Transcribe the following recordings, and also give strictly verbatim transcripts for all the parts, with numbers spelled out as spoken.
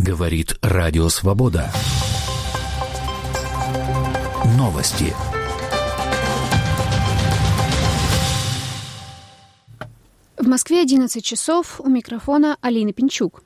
Говорит Радио Свобода. Новости. В Москве одиннадцать часов. У микрофона Алина Пинчук.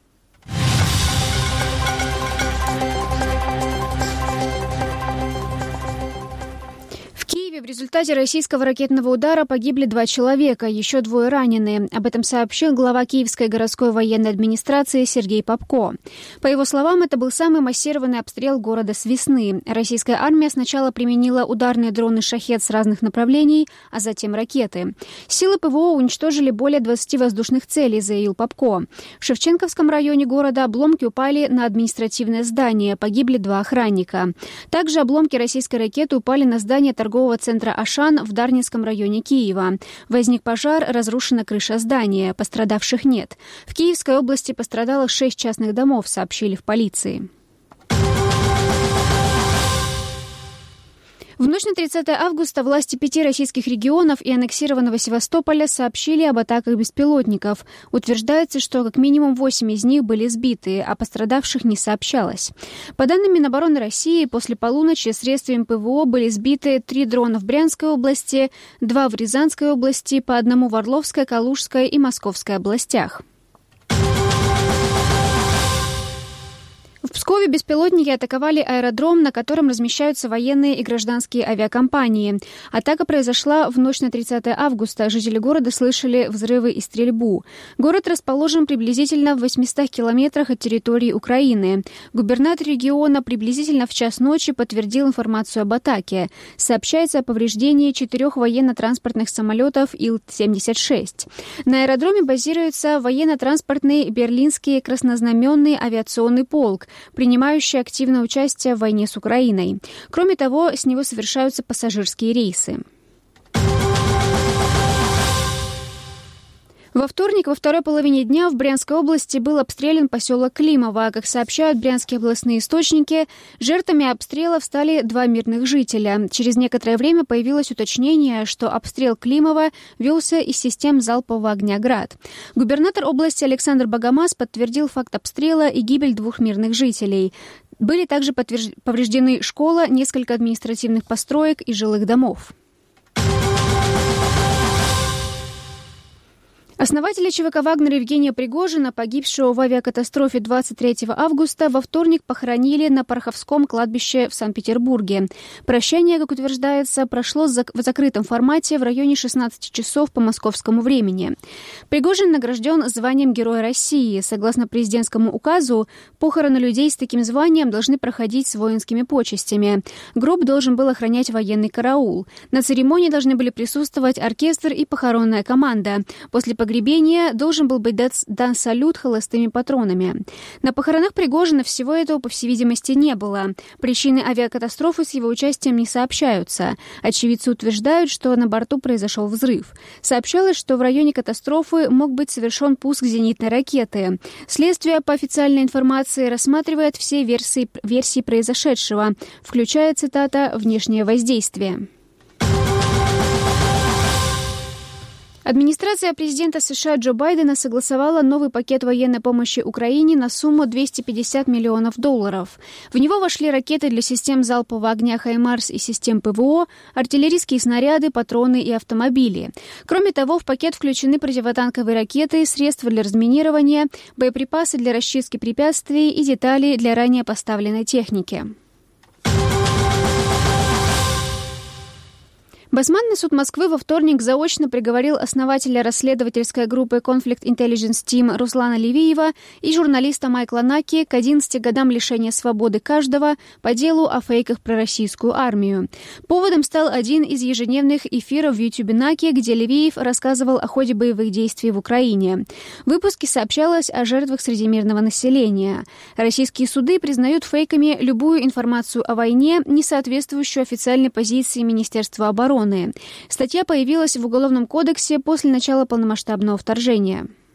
В результате российского ракетного удара погибли два человека, еще двое ранены. Об этом сообщил глава Киевской городской военной администрации Сергей Попко. По его словам, это был самый массированный обстрел города с весны. Российская армия сначала применила ударные дроны «Шахед» с разных направлений, а затем ракеты. Силы ПВО уничтожили более двадцати воздушных целей, заявил Попко. В Шевченковском районе города обломки упали на административное здание, погибли два охранника. Также обломки российской ракеты упали на здание торгового центра центра Ашан в Дарницком районе Киева. Возник пожар, разрушена крыша здания, пострадавших нет. В Киевской области пострадало шесть частных домов, сообщили в полиции. В ночь на тридцатое августа власти пяти российских регионов и аннексированного Севастополя сообщили об атаках беспилотников. Утверждается, что как минимум восемь из них были сбиты, а пострадавших не сообщалось. По данным Минобороны России, после полуночи средствами ПВО были сбиты три дрона в Брянской области, два в Рязанской области, по одному в Орловской, Калужской и Московской областях. В Пскове беспилотники атаковали аэродром, на котором размещаются военные и гражданские авиакомпании. Атака произошла в ночь на тридцатое августа. Жители города слышали взрывы и стрельбу. Город расположен приблизительно в восьмистах километрах от территории Украины. Губернатор региона приблизительно в час ночи подтвердил информацию об атаке. Сообщается о повреждении четырех военно-транспортных самолетов Ил семьдесят шесть. На аэродроме базируется военно-транспортный Берлинский краснознаменный авиационный полк, принимающий активное участие в войне с Украиной. Кроме того, с него совершаются пассажирские рейсы. Во вторник, во второй половине дня в Брянской области был обстрелян поселок Климово. Как сообщают брянские областные источники, жертвами обстрелов стали два мирных жителя. Через некоторое время появилось уточнение, что обстрел Климова велся из систем залпового огня «Град». Губернатор области Александр Богомаз подтвердил факт обстрела и гибель двух мирных жителей. Были также подтвержд... повреждены школа, несколько административных построек и жилых домов. Основателя ЧВК «Вагнер» Евгения Пригожина, погибшего в авиакатастрофе двадцать третьего августа, во вторник похоронили на Пороховском кладбище в Санкт-Петербурге. Прощание, как утверждается, прошло в закрытом формате в районе шестнадцати часов по московскому времени. Пригожин награжден званием Героя России. Согласно президентскому указу, похороны людей с таким званием должны проходить с воинскими почестями. Гроб должен был охранять военный караул. На церемонии должны были присутствовать оркестр и похоронная команда. После погребения должен был быть дан салют холостыми патронами. На похоронах Пригожина всего этого, по всей видимости, не было. Причины авиакатастрофы с его участием не сообщаются. Очевидцы утверждают, что на борту произошел взрыв. Сообщалось, что в районе катастрофы мог быть совершен пуск зенитной ракеты. Следствие, по официальной информации, рассматривает все версии, версии произошедшего, включая, цитата, «внешнее воздействие». Администрация президента США Джо Байдена согласовала новый пакет военной помощи Украине на сумму двести пятьдесят миллионов долларов. В него вошли ракеты для систем залпового огня «Хаймарс» и систем ПВО, артиллерийские снаряды, патроны и автомобили. Кроме того, в пакет включены противотанковые ракеты, средства для разминирования, боеприпасы для расчистки препятствий и детали для ранее поставленной техники. Басманный суд Москвы во вторник заочно приговорил основателя расследовательской группы Conflict Intelligence Team Руслана Левиева и журналиста Майкла Наки к одиннадцати годам лишения свободы каждого по делу о фейках про российскую армию. Поводом стал один из ежедневных эфиров в Ютьюбе Наки, где Левиев рассказывал о ходе боевых действий в Украине. В выпуске сообщалось о жертвах среди мирного населения. Российские суды признают фейками любую информацию о войне, не соответствующую официальной позиции Министерства обороны. Статья появилась в Уголовном кодексе после начала полномасштабного вторжения.